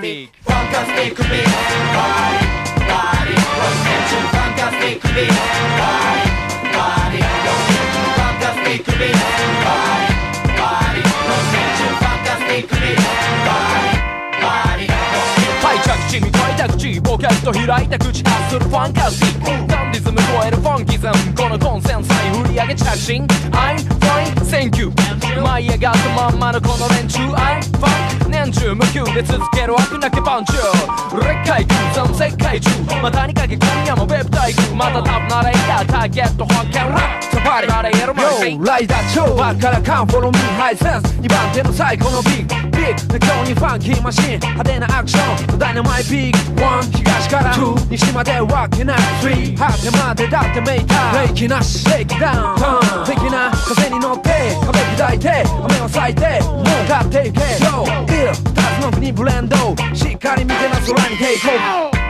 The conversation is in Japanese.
Fantastic Fantastic beat Party Party Don't mention Fantastic beat Party Party Don't mention Fantastic beat Party Party Don't mention Fantastic beat Party Partyはい着地に開拓地ポケット開いた口発するファンタスティックダンディズム超えるファンキズムこのコンセンサイ振り上げ着信 I'm fine thank you 舞い上がったまんまのこの連中 I'm fine 年中無休で続ける悪なきパンチ劣化空山世界中またにかけ今夜もウェブ大工またタブならいいやターゲット発見ラッツパリラレエロマシン Yo ライダー超バッからカンフォローミーハイセンス2番手の最高のビッグビッグ今日にファンキーマシン派手なアクションダイナマイビッグ1東から2西までわけない3果てまでだってメーターブレーキなしレイキダウンターン的な風に乗って壁砕いて雨を咲いてもう勝っていけ Yo 2つの国ブレンドしっかり見てな空にテイクオフ